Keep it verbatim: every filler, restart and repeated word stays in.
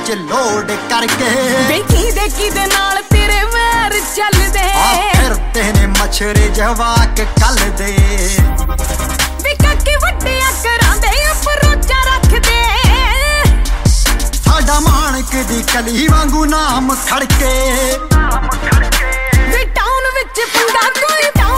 ਚ ਲੋਡ ਕਰਕੇ ਵੇਖੀ ਦੇ ਕਿਦੇ ਨਾਲ ਤੇਰੇ ਵੈਰ ਚੱਲਦੇ ਆ ਫਿਰਦੇ ਨੇ ਮਛਰੇ ਜਵਾਕ ਕੱਲਦੇ ਵੀ ਕਾਕੇ ਵੱਡਿਆ ਕਰਾਂਦੇ ਅਪਰੋਚਾ ਰੱਖਦੇ ਸਾਡਾ ਮਾਣਕ ਦੀ ਕਲੀ ਵਾਂਗੂ ਨਾਮ ਖੜਕੇ ਵੀ ਟਾਊਨ ਵਿੱਚ ਪੰਗਾ ਕੋਈ